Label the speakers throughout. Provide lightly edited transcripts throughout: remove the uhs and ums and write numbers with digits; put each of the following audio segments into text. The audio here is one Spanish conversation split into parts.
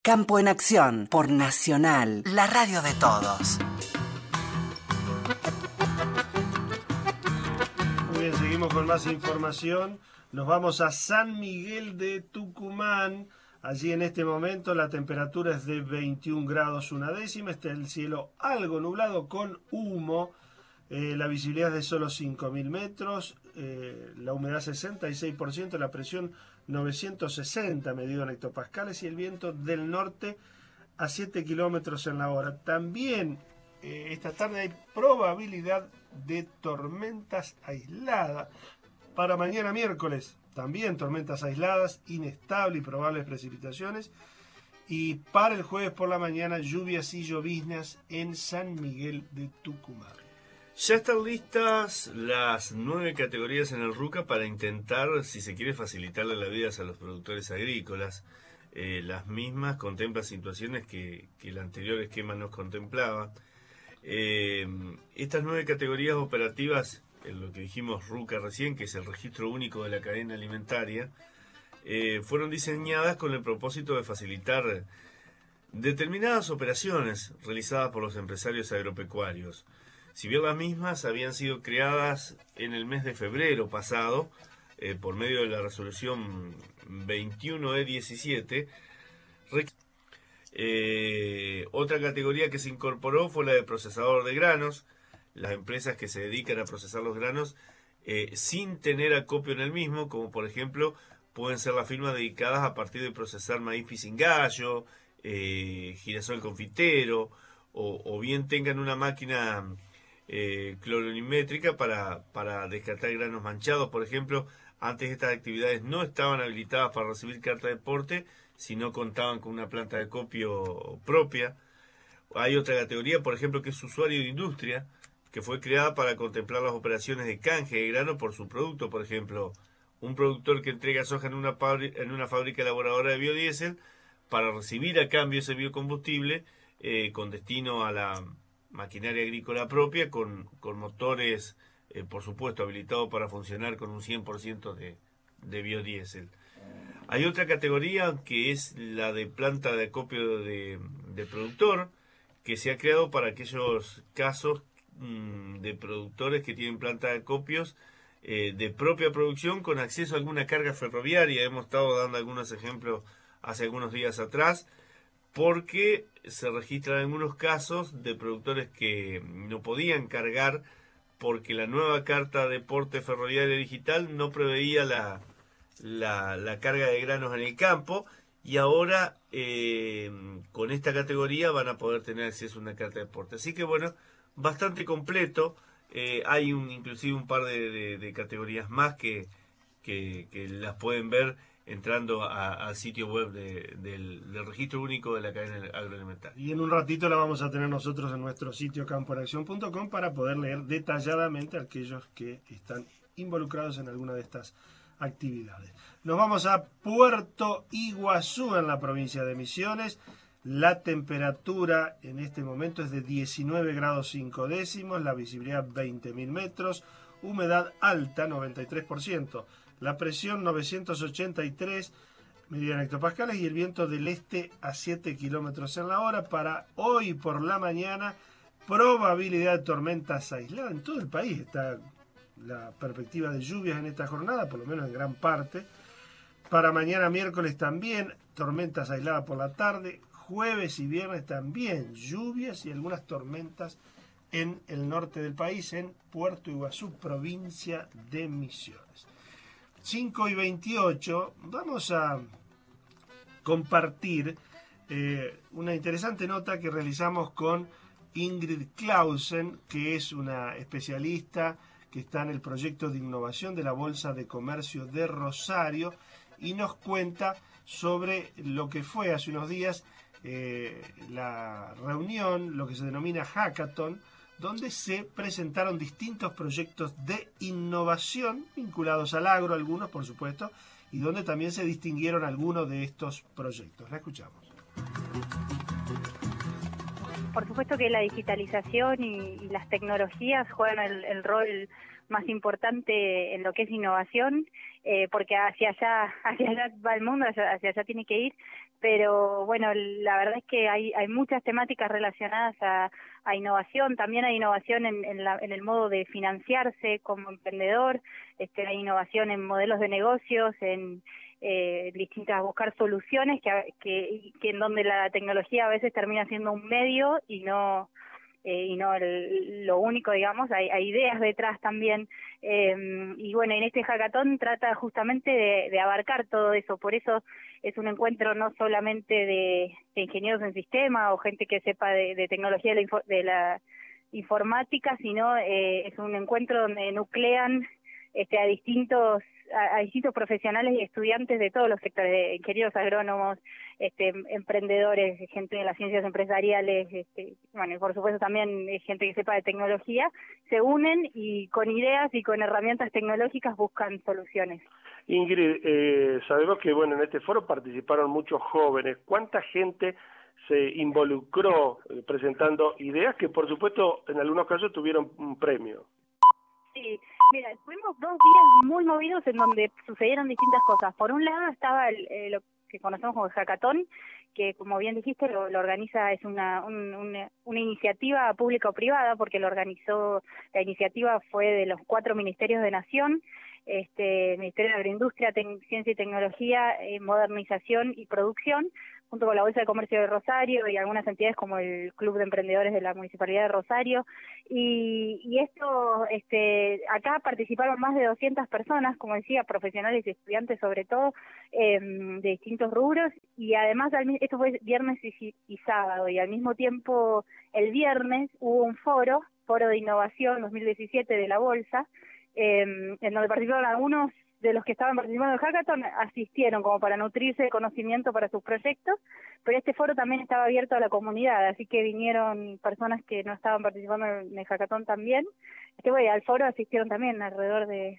Speaker 1: Campo en Acción por Nacional, la radio de todos.
Speaker 2: Muy bien, seguimos con más información. Nos vamos a San Miguel de Tucumán. Allí en este momento la temperatura es de 21 grados una décima. Está el cielo algo nublado con humo. La visibilidad es de solo 5.000 metros. La humedad 66%. La presión 960 medido en hectopascales. Y el viento del norte a 7 kilómetros en la hora. También esta tarde hay probabilidad de tormentas aisladas. Para mañana miércoles también tormentas aisladas, inestable y probables precipitaciones. Y para el jueves por la mañana lluvias y lloviznas en San Miguel de Tucumán.
Speaker 3: Ya están listas las 9 categorías en el RUCA para intentar, si se quiere, facilitarle la vida a los productores agrícolas. Las mismas contemplan situaciones que el anterior esquema nos contemplaba. Estas 9 categorías operativas, en lo que dijimos RUCA recién, que es el registro único de la cadena alimentaria, fueron diseñadas con el propósito de facilitar determinadas operaciones realizadas por los empresarios agropecuarios. Si bien las mismas habían sido creadas en el mes de febrero pasado, por medio de la resolución 21E17, otra categoría que se incorporó fue la de procesador de granos. Las empresas que se dedican a procesar los granos sin tener acopio en el mismo, como por ejemplo pueden ser las firmas dedicadas a partir de procesar maíz pisingallo, girasol confitero, o bien tengan una máquina cloronimétrica para descartar granos manchados, por ejemplo. Antes estas actividades no estaban habilitadas para recibir carta de porte si no contaban con una planta de acopio propia. Hay otra categoría, por ejemplo, que es usuario de industria, que fue creada para contemplar las operaciones de canje de grano por su producto. Por ejemplo, un productor que entrega soja en una fábrica elaboradora de biodiesel para recibir a cambio ese biocombustible con destino a la maquinaria agrícola propia, con motores, por supuesto, habilitados para funcionar con un 100% de biodiesel. Hay otra categoría que es la de planta de acopio de productor, que se ha creado para aquellos casos de productores que tienen planta de acopios de propia producción con acceso a alguna carga ferroviaria. Hemos estado dando algunos ejemplos hace algunos días atrás, porque se registran algunos casos de productores que no podían cargar porque la nueva carta de porte ferroviario digital no preveía la carga de granos en el campo, y ahora con esta categoría van a poder tener acceso a una carta de porte. Así que bueno, bastante completo. Hay inclusive un par de categorías más que las pueden ver entrando al sitio web del registro único de la cadena agroalimentaria.
Speaker 2: Y en un ratito la vamos a tener nosotros en nuestro sitio campoenacción.com para poder leer detalladamente a aquellos que están involucrados en alguna de estas actividades. Nos vamos a Puerto Iguazú, en la provincia de Misiones. La temperatura en este momento es de 19 grados 5 décimos, la visibilidad 20.000 metros, humedad alta 93%, la presión 983 medida en hectopascales y el viento del este a 7 kilómetros en la hora. Para hoy por la mañana, probabilidad de tormentas aisladas. En todo el país está la perspectiva de lluvias en esta jornada, por lo menos en gran parte. Para mañana miércoles también tormentas aisladas por la tarde. Jueves y viernes también lluvias y algunas tormentas en el norte del país, en Puerto Iguazú, provincia de Misiones. 5:28, vamos a compartir una interesante nota que realizamos con Ingrid Clausen, que es una especialista que está en el proyecto de innovación de la Bolsa de Comercio de Rosario, y nos cuenta sobre lo que fue hace unos días la reunión, lo que se denomina Hackathon, donde se presentaron distintos proyectos de innovación vinculados al agro, algunos por supuesto, y donde también se distinguieron algunos de estos proyectos. La escuchamos.
Speaker 4: Por supuesto que la digitalización y las tecnologías juegan el rol más importante en lo que es innovación, porque hacia allá va el mundo, hacia allá tiene que ir, pero bueno, la verdad es que hay muchas temáticas relacionadas a innovación. También hay innovación en el modo de financiarse como emprendedor, hay innovación en modelos de negocios, en distintas, buscar soluciones que en donde la tecnología a veces termina siendo un medio y no lo único, digamos. Hay ideas detrás también, y bueno, en este hackathon trata justamente de abarcar todo eso. Por eso es un encuentro no solamente de ingenieros en sistema o gente que sepa de tecnología de la informática, sino es un encuentro donde nuclean a distintos profesionales y estudiantes de todos los sectores, de ingenieros agrónomos, emprendedores, gente de las ciencias empresariales, bueno, y por supuesto también gente que sepa de tecnología, se unen y con ideas y con herramientas tecnológicas buscan soluciones.
Speaker 2: Ingrid, sabemos que bueno, en este foro participaron muchos jóvenes. ¿Cuánta gente se involucró presentando ideas que por supuesto en algunos casos tuvieron un premio?
Speaker 4: Sí, mira, tuvimos 2 días muy movidos en donde sucedieron distintas cosas. Por un lado estaba lo que conocemos como el hackathon, que como bien dijiste lo organiza, es una iniciativa pública o privada, porque la iniciativa fue de los 4 ministerios de Nación, Ministerio de Agroindustria, Ciencia y Tecnología, Modernización y Producción, junto con la Bolsa de Comercio de Rosario y algunas entidades como el Club de Emprendedores de la Municipalidad de Rosario. Y esto, acá participaron más de 200 personas, como decía, profesionales y estudiantes sobre todo, de distintos rubros, y además esto fue viernes y sábado, y al mismo tiempo el viernes hubo un foro de innovación 2017 de la Bolsa, en donde participaron algunos de los que estaban participando en el hackathon, asistieron como para nutrirse de conocimiento para sus proyectos, pero este foro también estaba abierto a la comunidad, así que vinieron personas que no estaban participando en el hackathon también. Al foro asistieron también alrededor de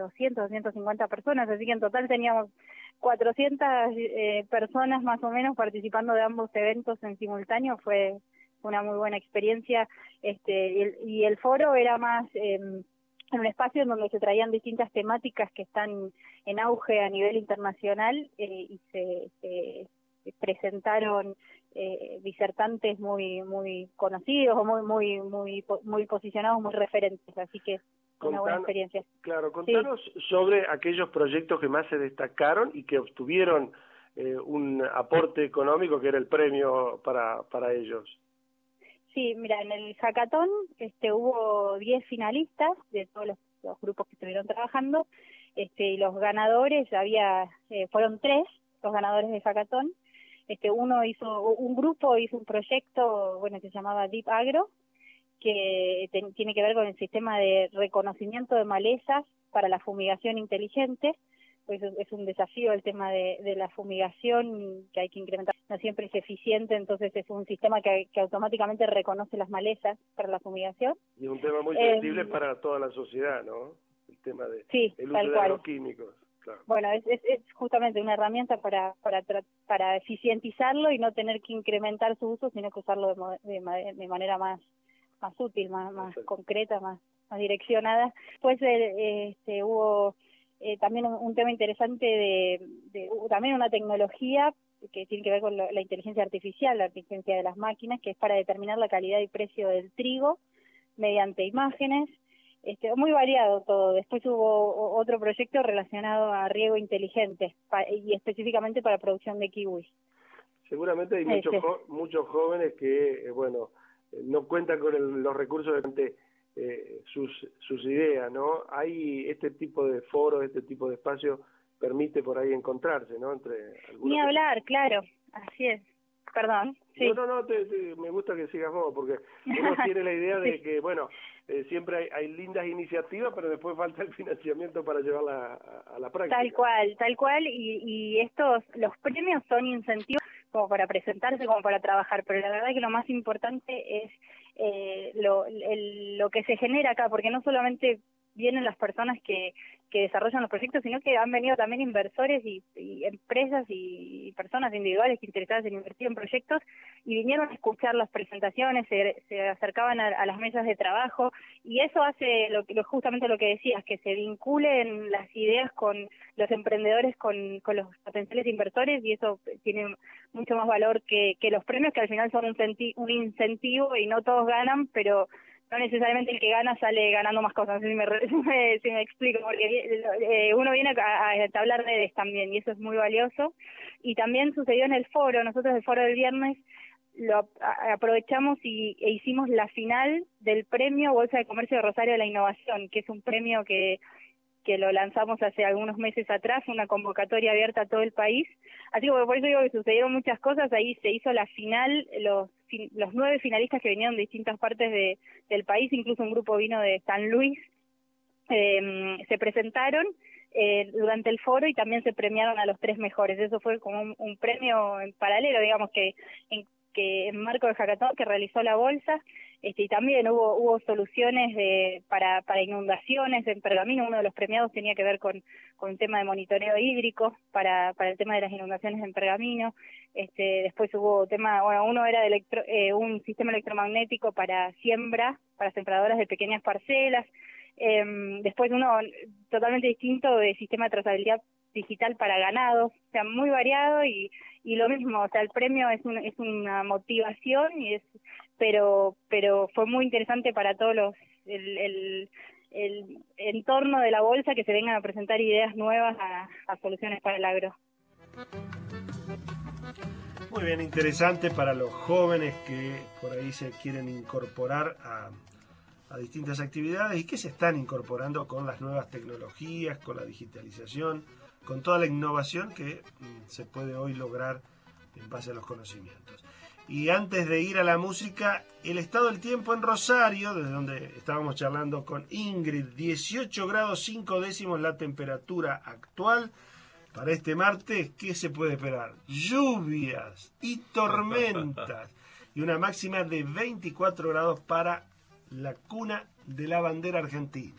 Speaker 4: 250 personas, así que en total teníamos 400 personas más o menos participando de ambos eventos en simultáneo. Fue una muy buena experiencia, y el foro era más en un espacio en donde se traían distintas temáticas que están en auge a nivel internacional, y se presentaron disertantes muy conocidos o muy posicionados, muy referentes, así que una buena experiencia.
Speaker 2: Claro, contanos sobre aquellos proyectos que más se destacaron y que obtuvieron un aporte económico que era el premio para ellos.
Speaker 4: Sí, mira, en el hackathon hubo 10 finalistas de todos los grupos que estuvieron trabajando, y los ganadores fueron 3 los ganadores del hackathon. Un grupo hizo un proyecto, bueno, que se llamaba Deep Agro, que tiene que ver con el sistema de reconocimiento de malezas para la fumigación inteligente. Pues es un desafío el tema de la fumigación, que hay que incrementar, no siempre es eficiente, entonces es un sistema que automáticamente reconoce las malezas para la fumigación.
Speaker 2: Y un tema muy sensible para toda la sociedad, ¿no? El tema de el uso de agroquímicos. Claro.
Speaker 4: Bueno, es justamente una herramienta para eficientizarlo y no tener que incrementar su uso, sino que usarlo de manera más útil, más concreta, más direccionada. Pues hubo también un tema interesante también una tecnología que tiene que ver con la inteligencia artificial, la inteligencia de las máquinas, que es para determinar la calidad y precio del trigo mediante imágenes. Muy variado todo. Después hubo otro proyecto relacionado a riego inteligente y específicamente para producción de kiwis.
Speaker 2: Seguramente hay muchos jóvenes que, no cuentan con los recursos de sus ideas, ¿no? Hay este tipo de foros, este tipo de espacio permite por ahí encontrarse, ¿no?
Speaker 4: Ni hablar, claro, así es. Perdón. Sí.
Speaker 2: No, me gusta que sigas vos, porque uno tiene la idea de que, siempre hay lindas iniciativas, pero después falta el financiamiento para llevarla a la práctica.
Speaker 4: Tal cual, y los premios son incentivos como para presentarse, como para trabajar, pero la verdad es que lo más importante es lo que se genera acá, porque no solamente vienen las personas que desarrollan los proyectos, sino que han venido también inversores y empresas y personas individuales interesadas en invertir en proyectos, y vinieron a escuchar las presentaciones, se acercaban a las mesas de trabajo, y eso hace justamente lo que decías, que se vinculen las ideas con los emprendedores, con los potenciales inversores, y eso tiene mucho más valor que los premios, que al final son un incentivo y no todos ganan, pero no necesariamente el que gana sale ganando más cosas. No sé si me explico, porque uno viene a entablar redes también, y eso es muy valioso. Y también sucedió en el foro. Nosotros el foro del viernes lo aprovechamos e hicimos la final del premio Bolsa de Comercio de Rosario de la Innovación, que es un premio que lo lanzamos hace algunos meses atrás, una convocatoria abierta a todo el país. Así que por eso digo que sucedieron muchas cosas. Ahí se hizo la final, los 9 finalistas que vinieron de distintas partes del país, incluso un grupo vino de San Luis, se presentaron durante el foro y también se premiaron a los 3 mejores. Eso fue como un premio en paralelo, digamos, que en marco del hackathon que realizó la bolsa. Y también hubo soluciones para inundaciones en Pergamino. Uno de los premiados tenía que ver con el tema de monitoreo hídrico para el tema de las inundaciones en Pergamino. Después hubo uno era de un sistema electromagnético para sembradoras de pequeñas parcelas. Después uno totalmente distinto de sistema de trazabilidad digital para ganado, o sea, muy variado y lo mismo, o sea, el premio es una motivación pero fue muy interesante para todos el entorno de la bolsa, que se vengan a presentar ideas nuevas a soluciones para el agro.
Speaker 2: Muy bien, interesante para los jóvenes que por ahí se quieren incorporar a distintas actividades y que se están incorporando con las nuevas tecnologías, con la digitalización, con toda la innovación que se puede hoy lograr en base a los conocimientos. Y antes de ir a la música, el estado del tiempo en Rosario, desde donde estábamos charlando con Ingrid, 18 grados 5 décimos la temperatura actual. Para este martes, ¿qué se puede esperar? Lluvias y tormentas y una máxima de 24 grados para la cuna de la bandera argentina.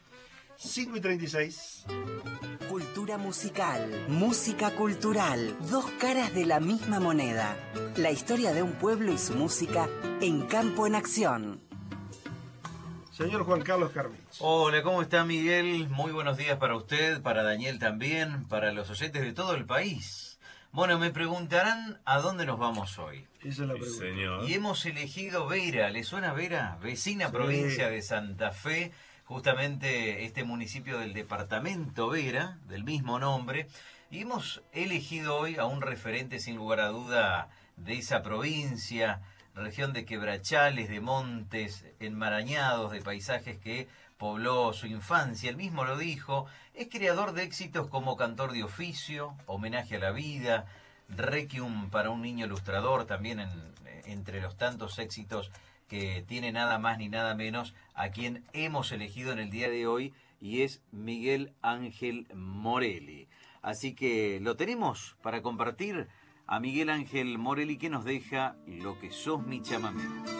Speaker 2: 5:36.
Speaker 1: Cultura musical, música cultural, 2 caras de la misma moneda. La historia de un pueblo y su música en Campo en Acción.
Speaker 2: Señor Juan Carlos Carmich.
Speaker 5: Hola, ¿cómo está Miguel? Muy buenos días para usted, para Daniel también, para los oyentes de todo el país. Bueno, me preguntarán a dónde nos vamos hoy.
Speaker 2: Esa es la pregunta.
Speaker 3: Señor.
Speaker 5: Y hemos elegido Vera, ¿le suena Vera? Vecina provincia de Santa Fe, justamente este municipio del departamento Vera, del mismo nombre, y hemos elegido hoy a un referente sin lugar a duda de esa provincia, región de quebrachales, de montes enmarañados, de paisajes que pobló su infancia. Él mismo lo dijo, es creador de éxitos como Cantor de Oficio, Homenaje a la Vida, Requiem para un niño ilustrador, también entre los tantos éxitos que tiene nada más ni nada menos a quien hemos elegido en el día de hoy, y es Miguel Ángel Morelli. Así que lo tenemos para compartir a Miguel Ángel Morelli, que nos deja Lo que sos mi chamamé.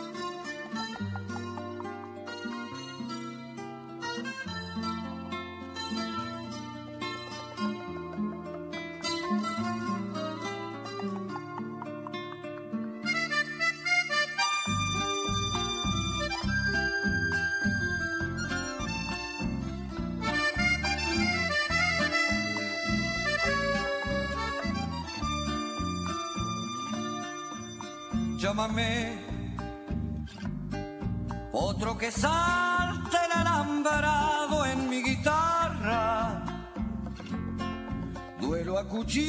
Speaker 6: Llámame, otro que salte el alambrado en mi guitarra, duelo a cuchillo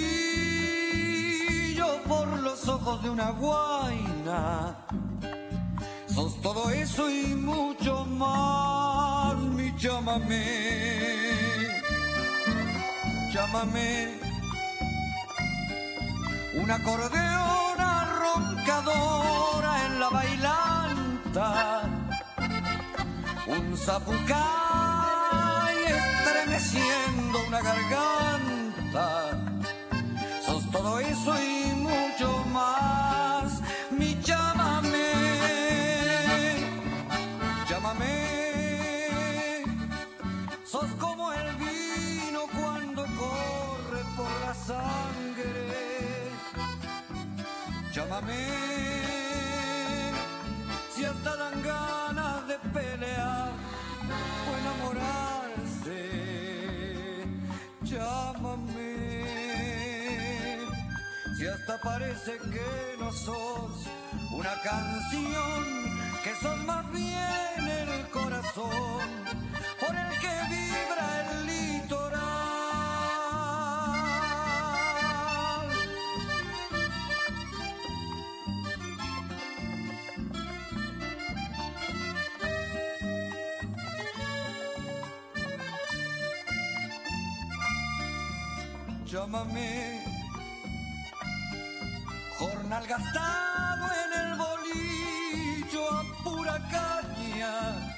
Speaker 6: por los ojos de una guaina. Sos todo eso y mucho más, mi llámame. Llámame, un acordeona roncadora en la bailanta, un zapucay estremeciendo una garganta. Sos todo eso y mucho más, mi llámame. Llámame, si hasta dan ganas de pelear o enamorarse. Llámame, si hasta parece que no sos una canción, que sos más bien el corazón por el que vibra el litoral. Llámame, jornal gastado en el bolillo a pura caña,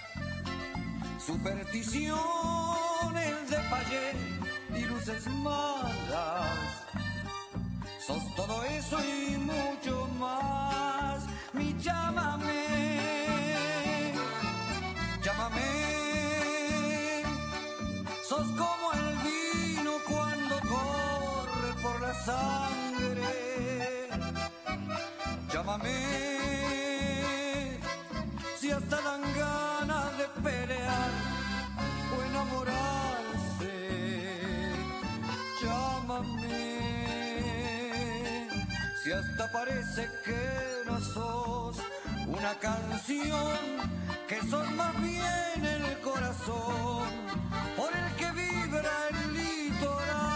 Speaker 6: supersticiones de payé y luces malas. Sos todo eso y mucho más. Mi llámame, llámame. Sos como el vino cuando corre por la sangre. Llámame, si hasta dan ganas de pelear o enamorarse. Llámame, si hasta parece que no sos una canción, que sos más bien el corazón por el que vibra el litoral.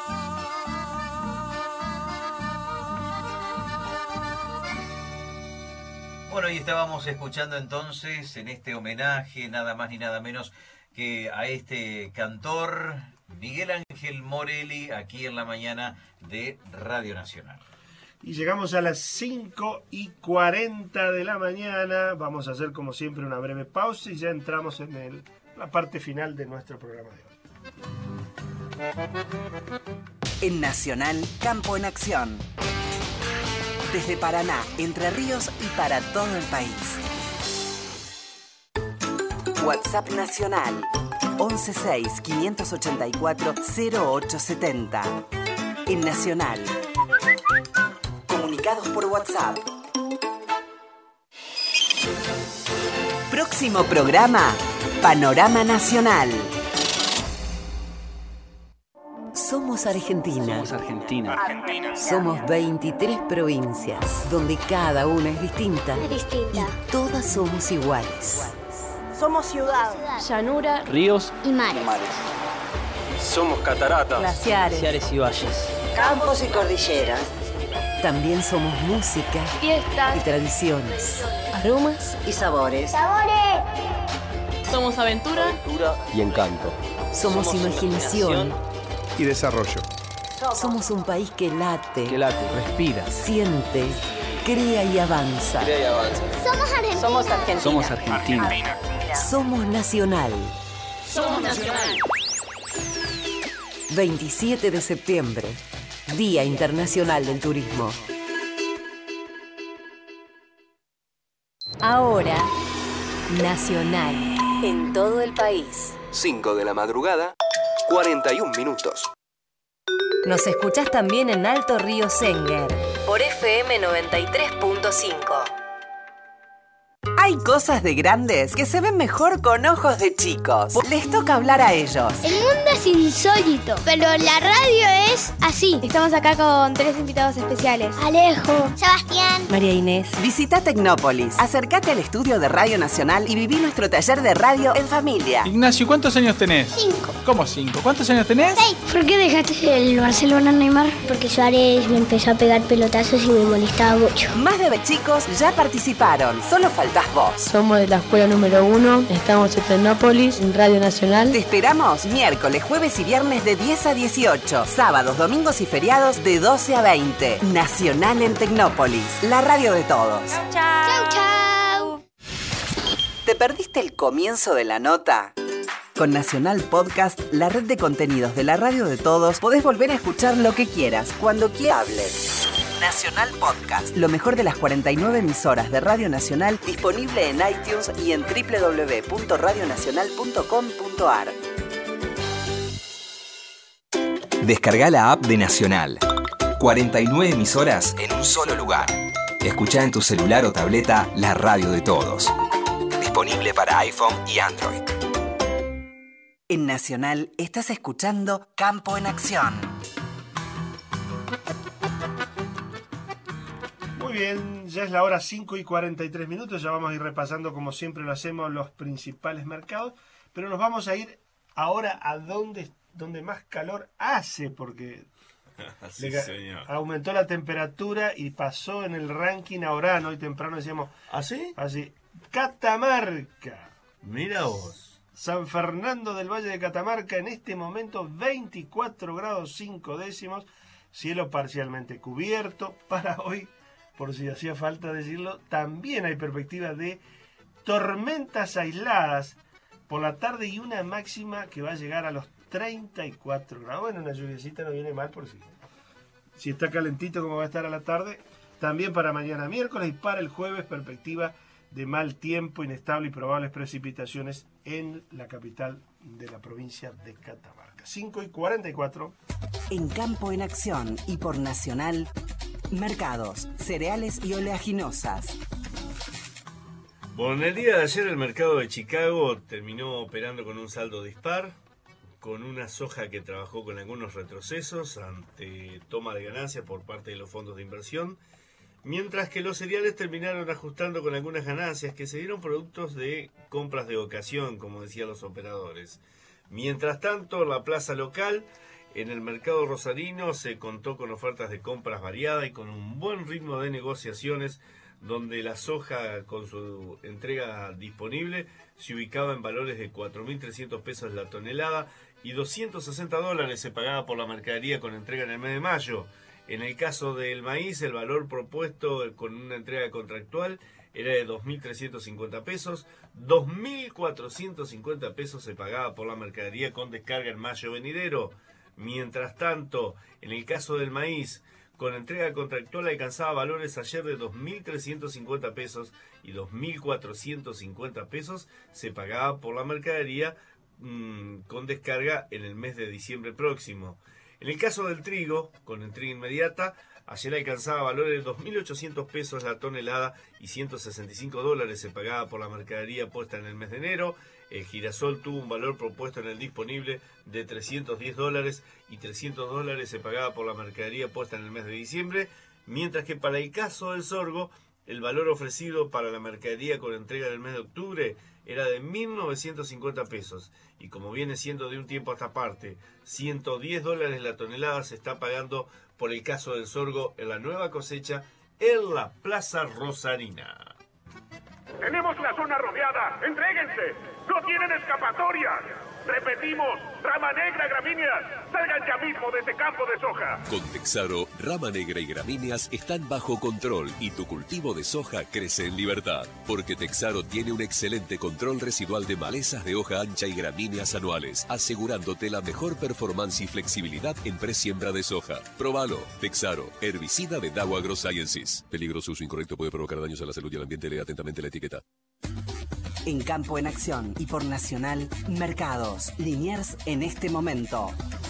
Speaker 5: Bueno, y estábamos escuchando entonces en este homenaje, nada más ni nada menos que a este cantor Miguel Ángel Morelli, aquí en la mañana de Radio Nacional.
Speaker 2: Y llegamos a las 5:40 de la mañana. Vamos a hacer como siempre una breve pausa y ya entramos en la parte final de nuestro programa de hoy.
Speaker 1: En Nacional, Campo en Acción. Desde Paraná, Entre Ríos y para todo el país. WhatsApp Nacional 116-584-0870. En Nacional. Comunicados por WhatsApp. Próximo programa, Panorama Nacional. Somos Argentina. Somos 23 provincias, donde cada una es distinta. Y todas somos iguales.
Speaker 7: Somos ciudad,
Speaker 8: llanura,
Speaker 7: ríos
Speaker 8: y mares.
Speaker 9: Somos cataratas,
Speaker 8: glaciares
Speaker 9: y valles,
Speaker 7: campos y cordilleras.
Speaker 1: También somos música,
Speaker 8: fiestas
Speaker 1: y tradiciones,
Speaker 8: aromas
Speaker 7: y sabores.
Speaker 8: Somos aventura
Speaker 9: y encanto.
Speaker 1: Somos imaginación
Speaker 10: y desarrollo.
Speaker 1: Somos un país que late,
Speaker 9: respira,
Speaker 1: siente, crea y avanza.
Speaker 8: Somos Argentina.
Speaker 9: Somos Argentina.
Speaker 1: Somos Nacional.
Speaker 8: Somos Nacional.
Speaker 1: 27 de septiembre, Día Internacional del Turismo.
Speaker 11: Ahora, Nacional, en todo el país.
Speaker 9: 5 de la madrugada, 41 minutos.
Speaker 11: Nos escuchás también en Alto Río Sénger, por FM 93.5.
Speaker 1: Hay cosas de grandes que se ven mejor con ojos de chicos. Les toca hablar a ellos.
Speaker 12: El mundo es insólito, pero la radio es así.
Speaker 13: Estamos acá con 3 invitados especiales.
Speaker 12: Alejo, Sebastián,
Speaker 11: María Inés.
Speaker 1: Visita Tecnópolis, acércate al estudio de Radio Nacional y viví nuestro taller de radio en familia.
Speaker 14: Ignacio, ¿cuántos años tenés?
Speaker 12: 5.
Speaker 14: ¿Cómo 5? ¿Cuántos años tenés?
Speaker 12: 6. ¿Por qué dejaste el Barcelona, Neymar? Porque Suárez me empezó a pegar pelotazos y me molestaba mucho.
Speaker 1: Más de 20 chicos ya participaron, solo faltás vos.
Speaker 8: Somos de la escuela número 1, estamos en Tecnópolis, en Radio Nacional.
Speaker 1: Te esperamos miércoles, jueves y viernes de 10 a 18, sábados, domingos y feriados de 12 a 20. Nacional en Tecnópolis, la radio de todos.
Speaker 12: Chau, chau.
Speaker 1: ¿Te perdiste el comienzo de la nota? Con Nacional Podcast, la red de contenidos de la radio de todos, podés volver a escuchar lo que quieras, cuando quieras. Nacional Podcast, lo mejor de las 49 emisoras de Radio Nacional, disponible en iTunes y en www.radionacional.com.ar.
Speaker 15: Descarga la app de Nacional. 49 emisoras en un solo lugar.
Speaker 9: Escuchá en tu celular o tableta la radio de todos. Disponible para iPhone y Android.
Speaker 1: En Nacional estás escuchando Campo en Acción.
Speaker 2: Muy bien, ya es la hora 5:43. Ya vamos a ir repasando, como siempre lo hacemos, los principales mercados. Pero nos vamos a ir ahora a donde más calor hace, porque
Speaker 3: Sí, señor.
Speaker 2: aumentó la temperatura y pasó en el ranking ahora. Hoy temprano decíamos...
Speaker 3: ¿Ah, sí?
Speaker 2: Así. Catamarca.
Speaker 3: Mira vos.
Speaker 2: San Fernando del Valle de Catamarca, en este momento 24 grados 5 décimos, cielo parcialmente cubierto. Para hoy, por si hacía falta decirlo, también hay perspectiva de tormentas aisladas por la tarde y una máxima que va a llegar a los 34 grados. Bueno, una lluviecita no viene mal por si está calentito como va a estar a la tarde. También para mañana miércoles y para el jueves, perspectiva de mal tiempo, inestable y probables precipitaciones en la capital de la provincia de Catamarca. 5:44.
Speaker 1: En Campo en Acción y por Nacional, mercados, cereales y oleaginosas.
Speaker 3: Bueno, el día de ayer el mercado de Chicago terminó operando con un saldo dispar, con una soja que trabajó con algunos retrocesos ante toma de ganancias por parte de los fondos de inversión, mientras que los cereales terminaron ajustando con algunas ganancias que se dieron productos de compras de ocasión, como decían los operadores. Mientras tanto, la plaza local, en el mercado rosarino, se contó con ofertas de compras variadas y con un buen ritmo de negociaciones, donde la soja, con su entrega disponible, se ubicaba en valores de 4.300 pesos la tonelada y $260 se pagaba por la mercadería con entrega en el mes de mayo. En el caso del maíz, el valor propuesto con una entrega contractual era de 2.350 pesos, 2.450 pesos se pagaba por la mercadería con descarga en mayo venidero. Mientras tanto, en el caso del maíz, con entrega contractual alcanzaba valores ayer de 2.350 pesos y 2.450 pesos se pagaba por la mercadería con descarga en el mes de diciembre próximo. En el caso del trigo, con entrega inmediata, ayer alcanzaba valores de 2.800 pesos la tonelada y $165 se pagaba por la mercadería puesta en el mes de enero. El girasol tuvo un valor propuesto en el disponible de $310 y $300 se pagaba por la mercadería puesta en el mes de diciembre, mientras que para el caso del sorgo, el valor ofrecido para la mercadería con entrega en el mes de octubre era de 1.950 pesos y como viene siendo de un tiempo a esta parte, $110 la tonelada se está pagando por el caso del sorgo en la nueva cosecha en la Plaza Rosarina.
Speaker 10: Tenemos la zona rodeada, entréguense, no tienen escapatoria. Repetimos, rama negra, gramíneas, salgan ya mismo de este campo de soja.
Speaker 15: Con Texaro, rama negra y gramíneas están bajo control y tu cultivo de soja crece en libertad. Porque Texaro tiene un excelente control residual de malezas de hoja ancha y gramíneas anuales, asegurándote la mejor performance y flexibilidad en presiembra de soja. Próbalo. Texaro, herbicida de Dow AgroSciences. Peligroso uso incorrecto puede provocar daños a la salud y al ambiente. Lea atentamente la etiqueta.
Speaker 1: En Campo en Acción y por Nacional, mercados, Liniers en este momento.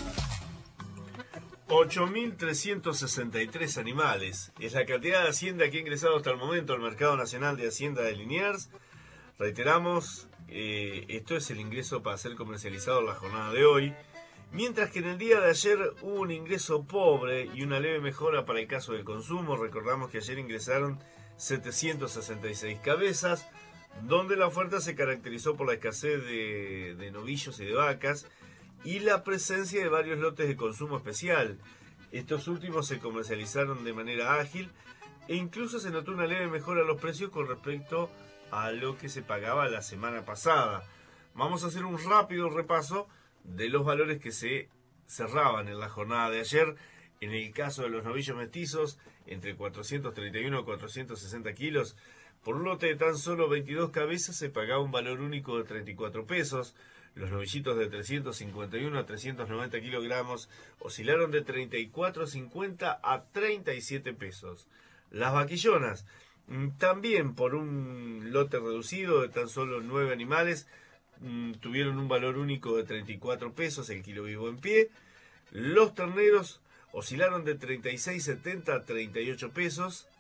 Speaker 3: 8.363 animales es la cantidad de hacienda que ha ingresado hasta el momento al Mercado Nacional de Hacienda de Liniers. Reiteramos, esto es el ingreso para ser comercializado en la jornada de hoy. Mientras que en el día de ayer hubo un ingreso pobre y una leve mejora para el caso del consumo. Recordamos que ayer ingresaron 766 cabezas, donde la oferta se caracterizó por la escasez de novillos y de vacas y la presencia de varios lotes de consumo especial. Estos últimos se comercializaron de manera ágil e incluso se notó una leve mejora en los precios con respecto a lo que se pagaba la semana pasada. Vamos a hacer un rápido repaso de los valores que se cerraban en la jornada de ayer. En el caso de los novillos mestizos, entre 431 y 460 kilos, por un lote de tan solo 22 cabezas se pagaba un valor único de 34 pesos. Los novillitos de 351 a 390 kilogramos oscilaron de 34.50 a 37 pesos. Las vaquillonas, también por un lote reducido de tan solo 9 animales, tuvieron un valor único de 34 pesos el kilo vivo en pie. Los terneros oscilaron de 36.70 a 38 pesos.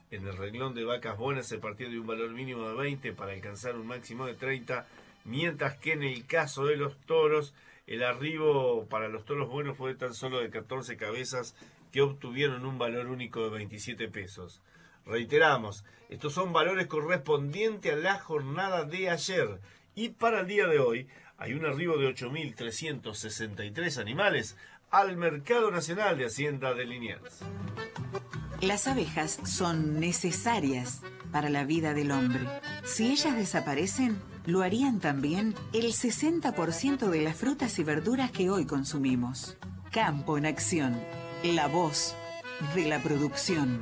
Speaker 3: En el renglón de vacas buenas se partió de un valor mínimo de 20 para alcanzar un máximo de 30, mientras que en el caso de los toros, el arribo para los toros buenos fue tan solo de 14 cabezas que obtuvieron un valor único de 27 pesos. Reiteramos, estos son valores correspondientes a la jornada de ayer y para el día de hoy hay un arribo de 8.363 animales al mercado nacional de Hacienda de Liniers.
Speaker 16: Las abejas son necesarias para la vida del hombre. Si ellas desaparecen, lo harían también el 60% de las frutas y verduras que hoy consumimos. Campo en Acción, la voz de la producción.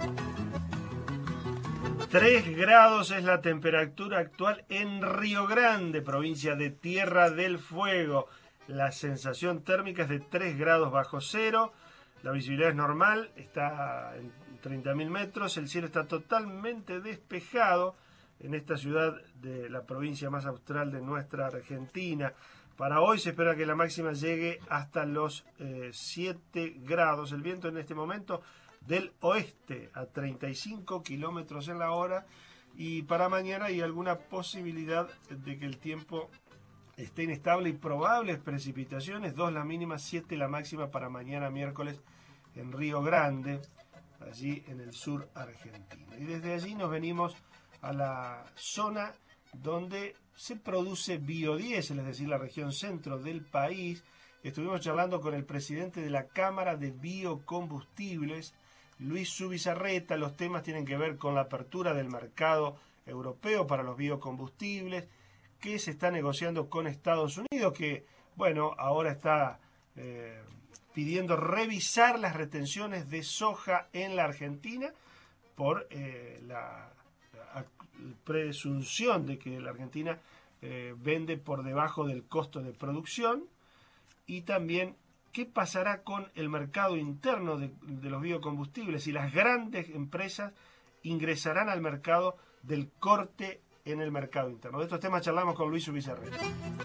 Speaker 2: 3 grados es la temperatura actual en Río Grande, provincia de Tierra del Fuego. La sensación térmica es de 3 grados bajo cero. La visibilidad es normal, está en 30.000 metros. El cielo está totalmente despejado en esta ciudad de la provincia más austral de nuestra Argentina. Para hoy se espera que la máxima llegue hasta los 7 grados. El viento en este momento del oeste a 35 kilómetros en la hora. Y para mañana hay alguna posibilidad de que el tiempo esté inestable y probables precipitaciones. 2 la mínima, 7 la máxima para mañana miércoles en Río Grande, allí en el sur argentino. Y desde allí nos venimos a la zona donde se produce biodiesel, es decir, la región centro del país. Estuvimos charlando con el presidente de la Cámara de Biocombustibles, Luis Zubizarreta. Los temas tienen que ver con la apertura del mercado europeo para los biocombustibles, que se está negociando con Estados Unidos, que, bueno, ahora está pidiendo revisar las retenciones de soja en la Argentina por la presunción de que la Argentina vende por debajo del costo de producción. Y también qué pasará con el mercado interno de los biocombustibles, y las grandes empresas ingresarán al mercado del corte en el mercado interno. De estos temas charlamos con Luis Zubizarreta.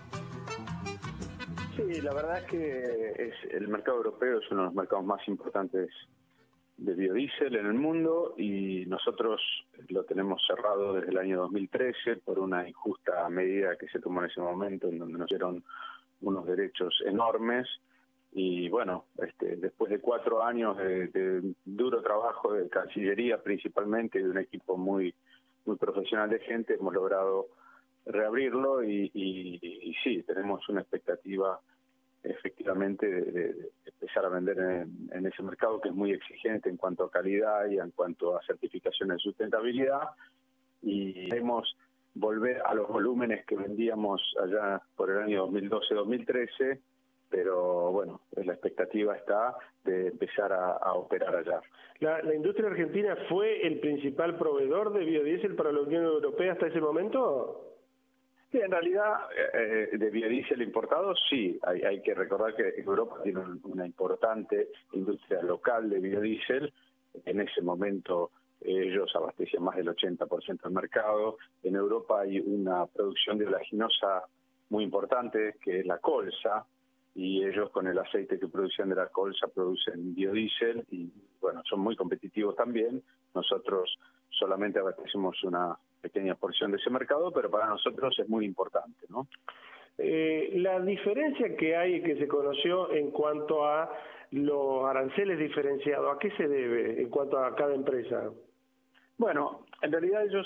Speaker 17: Sí, la verdad es que el mercado europeo es uno de los mercados más importantes de biodiesel en el mundo, y nosotros lo tenemos cerrado desde el año 2013 por una injusta medida que se tomó en ese momento, en donde nos dieron unos derechos enormes. Y bueno, después de 4 años de duro trabajo de Cancillería principalmente, y de un equipo muy profesional de gente, hemos logrado reabrirlo y sí, tenemos una expectativa efectivamente de empezar a vender en ese mercado, que es muy exigente en cuanto a calidad y en cuanto a certificaciones de sustentabilidad, y queremos volver a los volúmenes que vendíamos allá por el año 2012-2013, pero bueno, la expectativa está de empezar a operar allá.
Speaker 2: ¿La industria argentina fue el principal proveedor de biodiesel para la Unión Europea hasta ese momento?
Speaker 17: Sí, en realidad, de biodiesel importado, sí. Hay que recordar que Europa tiene una importante industria local de biodiesel. En ese momento ellos abastecían más del 80% del mercado. En Europa hay una producción de oleaginosa muy importante, que es la colza, y ellos con el aceite que producían de la colza producen biodiesel, y bueno, son muy competitivos también. Nosotros solamente abastecemos una pequeña porción de ese mercado, pero para nosotros es muy importante, ¿no?
Speaker 2: La diferencia que hay y que se conoció en cuanto a los aranceles diferenciados, ¿a qué se debe en cuanto a cada empresa?
Speaker 17: Bueno, en realidad ellos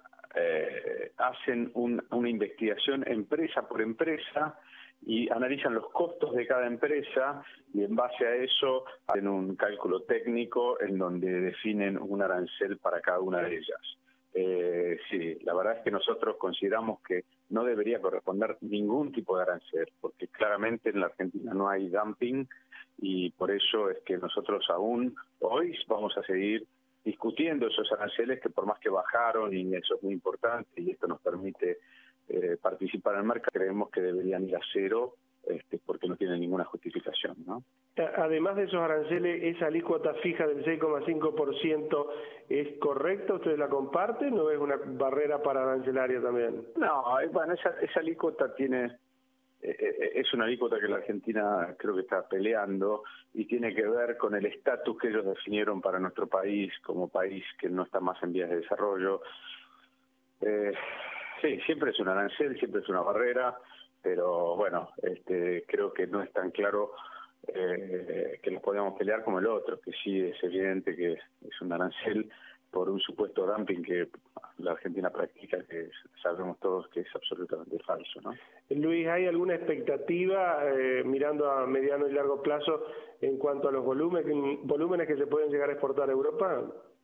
Speaker 17: hacen una investigación empresa por empresa y analizan los costos de cada empresa, y en base a eso hacen un cálculo técnico en donde definen un arancel para cada una de ellas. Sí, la verdad es que nosotros consideramos que no debería corresponder ningún tipo de arancel, porque claramente en la Argentina no hay dumping, y por eso es que nosotros aún hoy vamos a seguir discutiendo esos aranceles, que por más que bajaron, y eso es muy importante, y esto nos permite participar en el mercado, creemos que deberían ir a cero, porque no tienen ninguna justificación, ¿no?
Speaker 2: Además de esos aranceles, ¿esa alícuota fija del 6,5% es correcta? ¿Ustedes la comparten o es una barrera para arancelaria también?
Speaker 17: No, bueno, esa alícuota tiene es una alícuota que la Argentina creo que está peleando y tiene que ver con el estatus que ellos definieron para nuestro país como país que no está más en vías de desarrollo. Sí, siempre es un arancel, siempre es una barrera, pero bueno, creo que no es tan claro que nos podemos pelear como el otro, que sí es evidente que es un arancel por un supuesto dumping que la Argentina practica, que sabemos todos que es absolutamente falso, ¿no?
Speaker 2: Luis, ¿hay alguna expectativa mirando a mediano y largo plazo en cuanto a los volúmenes que se pueden llegar a exportar a Europa?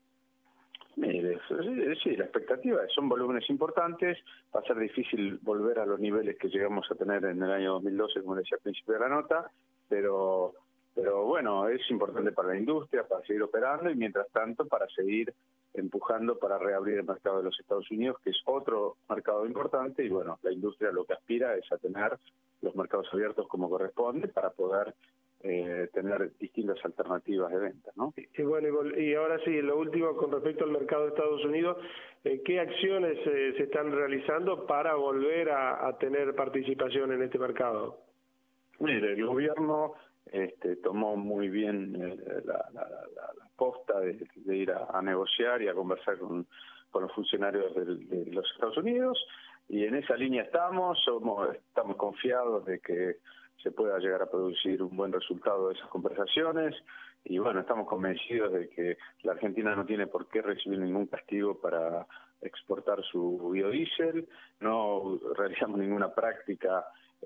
Speaker 17: Mire, sí, la expectativa son volúmenes importantes. Va a ser difícil volver a los niveles que llegamos a tener en el año 2012, como decía al principio de la nota, pero bueno, es importante para la industria, para seguir operando y mientras tanto para seguir empujando para reabrir el mercado de los Estados Unidos, que es otro mercado importante, y bueno, la industria lo que aspira es a tener los mercados abiertos como corresponde para poder tener distintas alternativas de venta, ¿no?
Speaker 2: Y bueno, y ahora sí, lo último con respecto al mercado de Estados Unidos, ¿qué acciones se están realizando para volver a tener participación en este mercado?
Speaker 17: Mire, el gobierno tomó muy bien la posta de ir a negociar y a conversar con los funcionarios de los Estados Unidos, y en esa línea estamos confiados de que se pueda llegar a producir un buen resultado de esas conversaciones, y bueno, estamos convencidos de que la Argentina no tiene por qué recibir ningún castigo para exportar su biodiesel, no realizamos ninguna práctica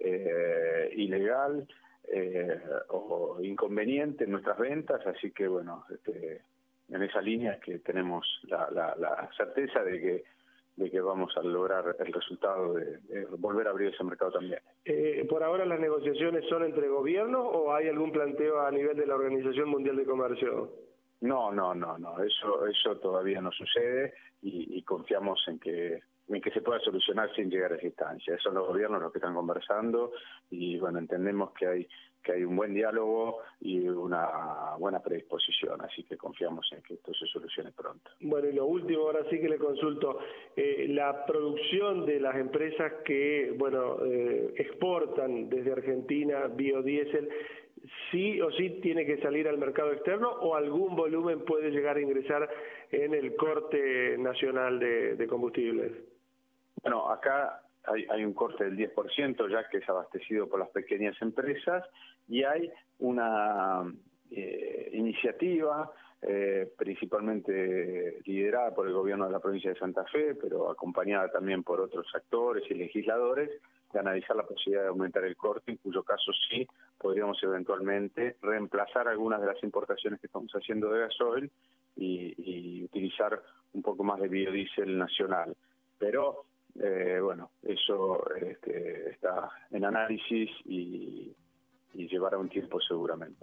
Speaker 17: ilegal o inconveniente en nuestras ventas, así que bueno, en esa línea es que tenemos la certeza de que vamos a lograr el resultado de volver a abrir ese mercado también.
Speaker 2: ¿Por ahora las negociaciones son entre gobiernos o hay algún planteo a nivel de la Organización Mundial de Comercio?
Speaker 17: No, eso todavía no sucede y confiamos en que se pueda solucionar sin llegar a esa instancia. Son los gobiernos los que están conversando y bueno, entendemos que hay un buen diálogo y una buena predisposición, así que confiamos en que esto se solucione pronto.
Speaker 2: Bueno, y lo último, ahora sí que le consulto, la producción de las empresas que, exportan desde Argentina biodiesel, ¿sí o sí tiene que salir al mercado externo o algún volumen puede llegar a ingresar en el corte nacional de combustibles?
Speaker 17: Bueno, acá hay un corte del 10%, ya que es abastecido por las pequeñas empresas, y hay una iniciativa principalmente liderada por el gobierno de la provincia de Santa Fe, pero acompañada también por otros actores y legisladores, de analizar la posibilidad de aumentar el corte, en cuyo caso sí podríamos eventualmente reemplazar algunas de las importaciones que estamos haciendo de gasoil y utilizar un poco más de biodiesel nacional. Pero eso está en análisis y llevará un tiempo seguramente.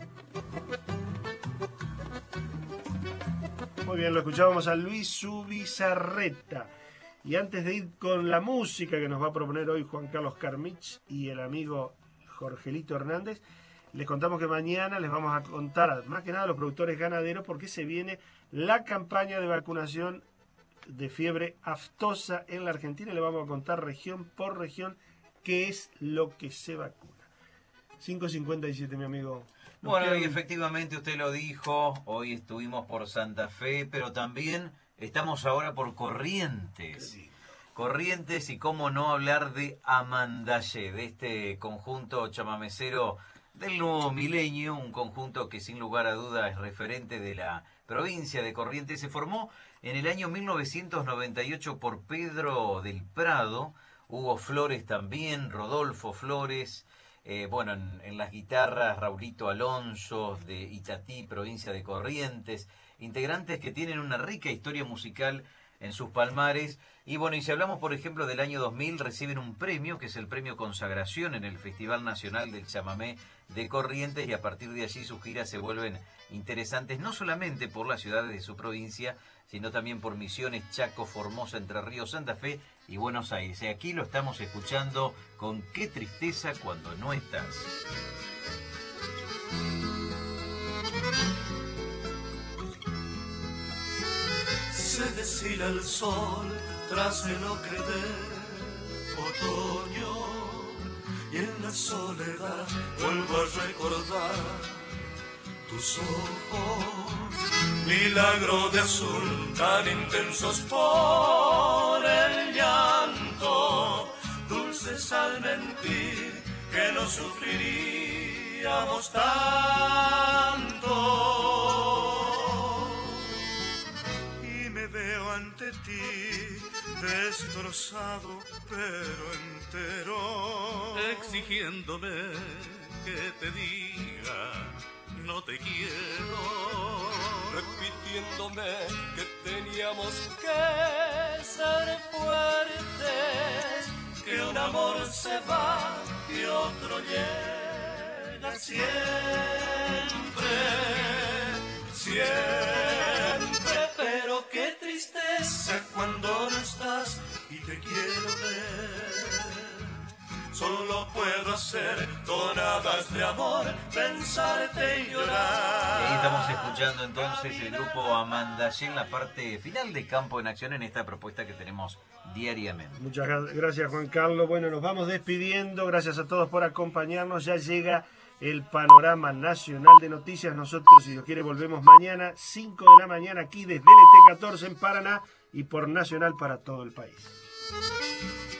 Speaker 2: Muy bien, lo escuchábamos a Luis Zubizarreta. Y antes de ir con la música que nos va a proponer hoy Juan Carlos Carmich y el amigo Jorgelito Hernández, les contamos que mañana les vamos a contar, más que nada a los productores ganaderos, porque se viene la campaña de vacunación de fiebre aftosa en la Argentina. Le vamos a contar región por región qué es lo que se vacuna. 5:57, mi amigo.
Speaker 5: Bueno, y efectivamente usted lo dijo, hoy estuvimos por Santa Fe, pero también estamos ahora por Corrientes. Sí. Corrientes, y cómo no hablar de Amandallé, de este conjunto chamamecero del nuevo milenio, un conjunto que sin lugar a duda es referente de la provincia de Corrientes. Se formó en el año 1998 por Pedro del Prado, Hugo Flores también, Rodolfo Flores, en las guitarras Raulito Alonso de Itatí, provincia de Corrientes, integrantes que tienen una rica historia musical en sus palmares. Y si hablamos por ejemplo del año 2000, reciben un premio que es el premio Consagración en el Festival Nacional del Chamamé de Corrientes, y a partir de allí sus giras se vuelven interesantes no solamente por las ciudades de su provincia, sino también por Misiones, Chaco, Formosa, Entre Ríos, Santa Fe y Buenos Aires. Y aquí lo estamos escuchando con Qué tristeza cuando no estás.
Speaker 18: Se deshila el sol tras el ocre del otoño y en la soledad vuelvo a recordar tus ojos, milagro de azul tan intensos por el llanto, dulces al mentir que no sufriríamos tanto. Y me veo ante ti destrozado pero entero, exigiéndome que te diga no te quiero, repitiéndome que teníamos que ser fuertes, que un amor se va y otro llega siempre, siempre. Pero qué tristeza cuando no estás y te quiero ver. Solo puedo hacer tonadas de amor, pensarte y llorar.
Speaker 5: Ahí estamos escuchando entonces el grupo Amanda G en la parte final de Campo en Acción en esta propuesta que tenemos diariamente.
Speaker 2: Muchas gracias, Juan Carlos. Bueno, nos vamos despidiendo. Gracias a todos por acompañarnos. Ya llega el panorama nacional de noticias. Nosotros, si Dios quiere, volvemos mañana, 5 de la mañana, aquí desde LT14 en Paraná y por Nacional para todo el país.